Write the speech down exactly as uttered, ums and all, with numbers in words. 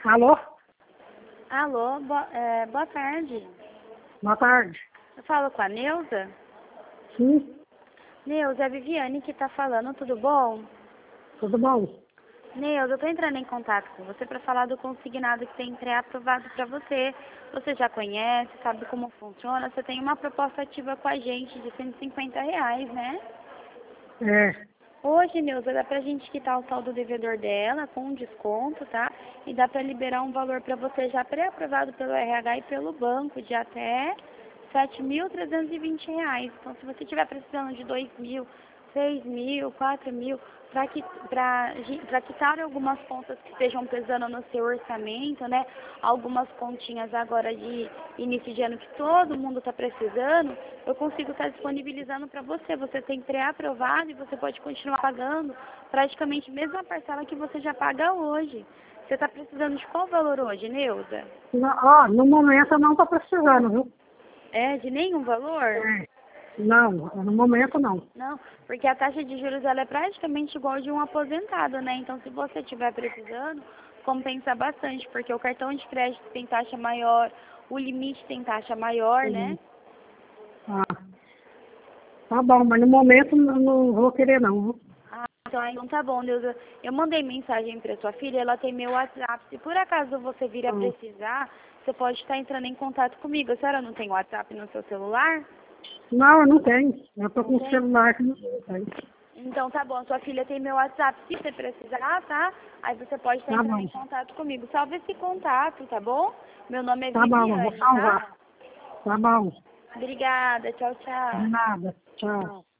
Alô? Alô, boa, é, boa tarde. Boa tarde. Eu falo com a Neuza? Sim, Neuza, é a Viviane que tá falando, tudo bom? tudo bom? Neuza, eu tô entrando em contato com você para falar do consignado que tem pré-aprovado para você. Você já conhece, sabe como funciona? Você tem uma proposta ativa com a gente de cento e cinquenta reais, né? É, Hoje, Neuza, dá pra gente quitar o saldo devedor dela com um desconto, tá? E dá pra liberar um valor pra você já pré-aprovado pelo R H e pelo banco de até sete mil trezentos e vinte reais. Então, se você estiver precisando de dois mil, seis mil, quatro mil, para qui, pra, pra quitar algumas contas que estejam pesando no seu orçamento, né? Algumas continhas agora de início de ano que todo mundo está precisando, eu consigo estar disponibilizando para você. Você tem pré-aprovado e você pode continuar pagando praticamente a mesma parcela que você já paga hoje. Você está precisando de qual valor hoje, Neuza? no, ó, no momento eu não estou precisando, viu? É, de nenhum valor? É, não, no momento não. Não, porque a taxa de juros ela é praticamente igual de um aposentado, né? Então, se você estiver precisando, compensa bastante, porque o cartão de crédito tem taxa maior, o limite tem taxa maior, né? Uhum. Ah, tá bom, mas no momento não, não vou querer não, viu? Ah, então, então tá bom, Deus. Eu mandei mensagem para sua filha, ela tem meu WhatsApp. Se por acaso você vir a Ah, precisar, você pode estar entrando em contato comigo. A senhora não tem WhatsApp no seu celular? não, eu não tenho. Eu tô Não com o tem? celular que não tem. Então tá bom, sua filha tem meu WhatsApp, se você precisar, tá? Aí você pode estar Tá entrando bom, em contato comigo. Salve esse contato, tá bom? Meu nome é tá bom, eu vou Viviane, tá? salvar. Tá bom, Obrigada, tchau, tchau. de nada. Tchau.